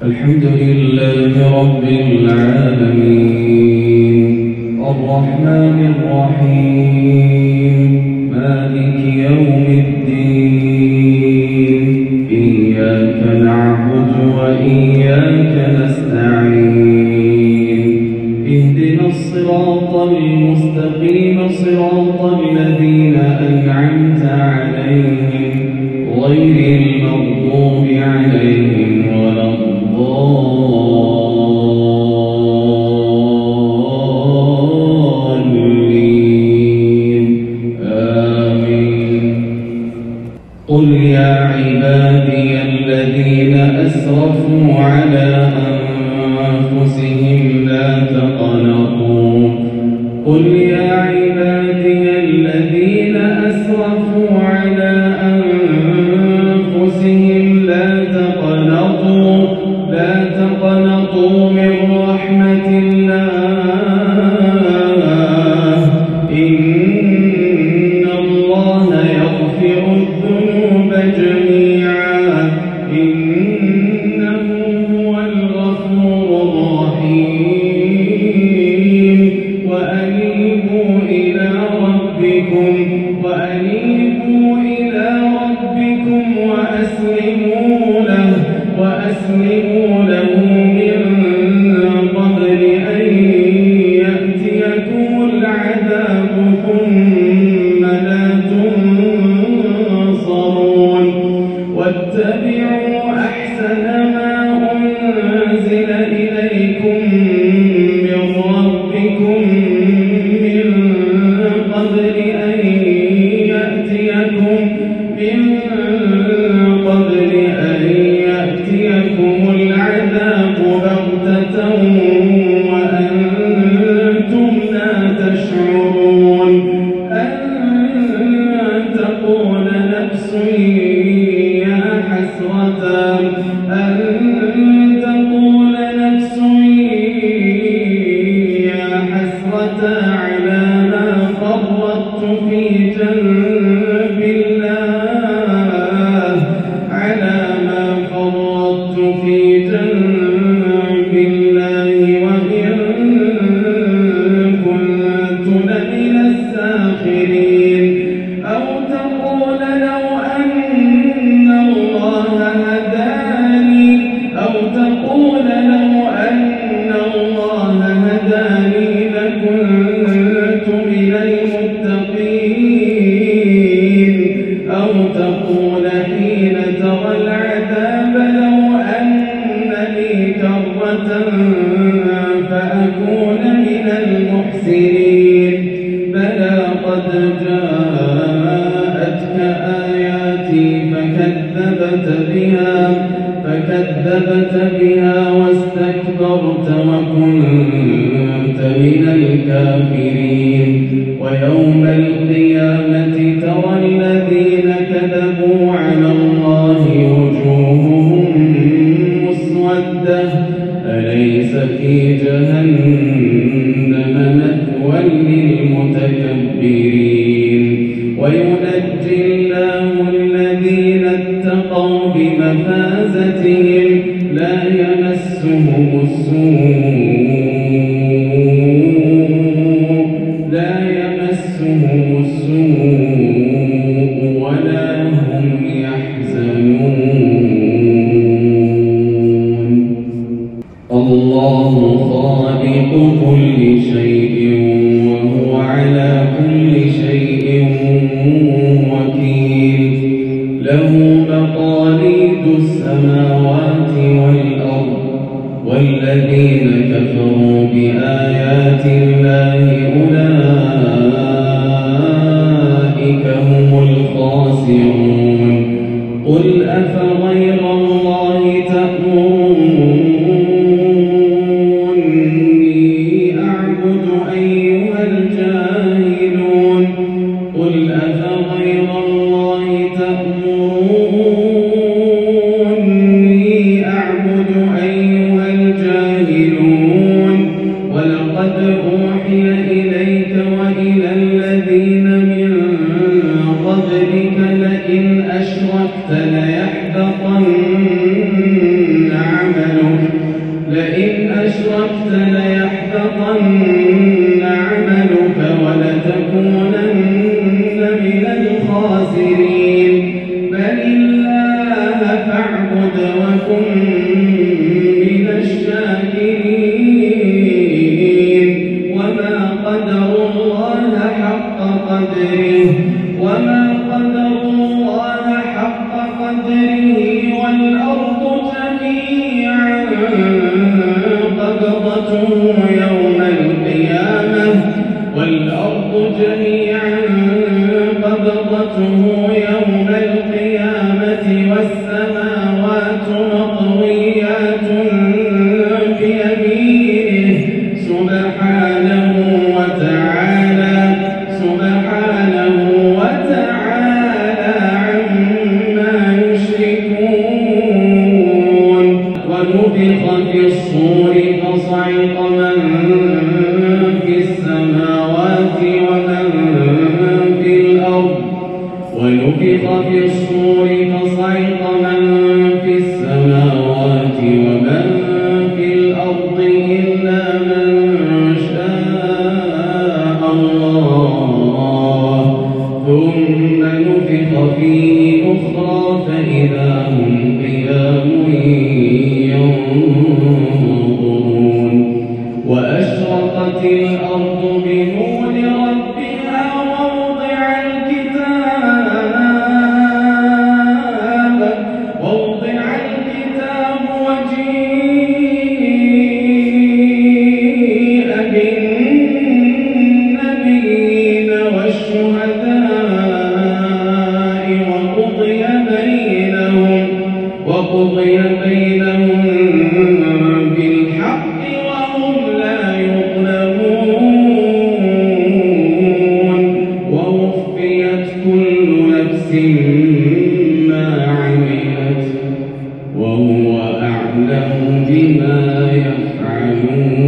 الحمد لله رب العالمين الرحمن الرحيم مالك يوم الدين إياك نعبد وإياك نستعين اهدنا الصراط المستقيم صراط الذين أنعمت عليهم غير المغضوب عليهم ولا الضالين آمين. قل يا عبادي الذين أسرفوا على أنفسهم لا تقنطوا قل يا عبادي الذين أسرفوا على أنفسهم لا تقنطوا من رحمة الله إن الله يغفر الذنوب جميعا إنه هو الغفور الرحيم وأنيبوا إلى ربكم وأسلموا له من قبل أن يأتيكم العذاب ثم لا تنصرون واتبعوا أحسن ما أنزل إليكم من ربكم من قبل أن يأتيكم العذاب بغتة وأنتم لا تشعرون أن تقول نفس يا حسرة على ما فرطت في جنب الله وإن كنت لمن الساخرين أو تقول لو أن الله هداني لكنت من المتقين أو تقول حين ترى العذاب لو أن لي كرة فأكون من المحسنين بلى قد جاءتك آياتي فكذبت بها واستكبرت وكنت من الكافرين ويوم القيامة ترى الذين كذبوا على الله وجوههم مسودة أليس في جهنم مثوى للمتكبرين وينجي الله الذين اتقوا بمفازتهم لا يمسهم السوء ولا هم يحزنون. الله خالق كل شيء وهو على كل شيء وكيل له مقاليد السماوات والأرض والذين كفروا بآيات الله أولئك هم الخاسرون. قل أفغير الله تأمروني أعبد أيها الجاهلون قل أفغير الله تأمروني أعبد أيها الجاهلون ولقد أوحي إليك وإلى الذين من قبلك لئن أشركت ليحبطن عملك يحبطن عملك ولتكونن من الخاسرين بل الله فاعبد وكن من الشاكرين وما قدر الله حق قدره والأرض جميعا قبضته يوم القيامة والسماوات مطويات بيمينه سبحانه وتعالى عما يشركون ونفخ في الصور فصعق من في السماوات ومن في الأرض ونفخ في الصور فصعق من في السماوات ومن في الأرض إلا من شاء الله ثم نفخ فيه أخرى فإذا هم قيام ينظرون وأشرقت الأرض بنور ربها ووضع الكتاب وجيء بالنبيين والشهداء وقضي بينهم بالحق وهم لا يظلمون ووفيت كل نفس ما عملت وهو أعلم بما يفعلون.